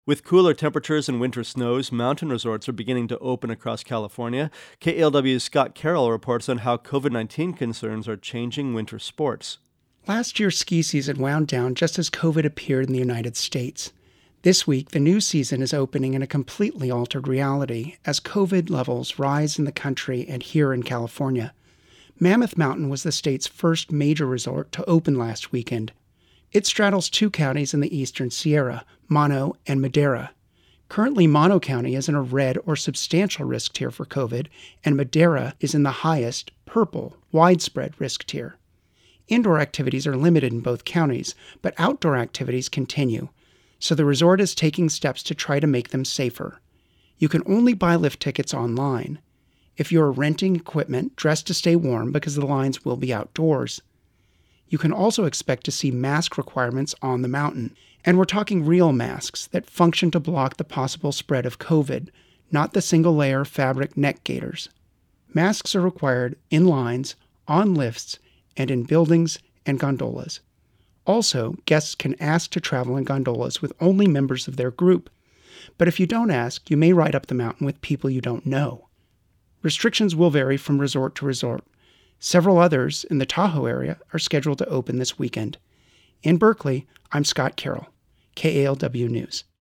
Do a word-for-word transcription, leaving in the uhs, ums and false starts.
With cooler temperatures and winter snows, mountain resorts are beginning to open across California. K A L W's Scott Carroll reports on how COVID nineteen concerns are changing winter sports. Last year's ski season wound down just as COVID appeared in the United States. This week, the new season is opening in a completely altered reality as COVID levels rise in the country and here in California. Mammoth Mountain was the state's first major resort to open last weekend. It straddles two counties in the eastern Sierra, Mono and Madera. Currently, Mono County is in a red or substantial risk tier for COVID, and Madera is in the highest, purple, widespread risk tier. Indoor activities are limited in both counties, but outdoor activities continue, so the resort is taking steps to try to make them safer. You can only buy lift tickets online. If you are renting equipment, dress to stay warm because the lines will be outdoors. You can also expect to see mask requirements on the mountain. And we're talking real masks that function to block the possible spread of COVID, not the single-layer fabric neck gaiters. Masks are required in lines, on lifts, and in buildings and gondolas. Also, guests can ask to travel in gondolas with only members of their group. But if you don't ask, you may ride up the mountain with people you don't know. Restrictions will vary from resort to resort. Several others in the Tahoe area are scheduled to open this weekend. In Berkeley, I'm Scott Carroll, K A L W News.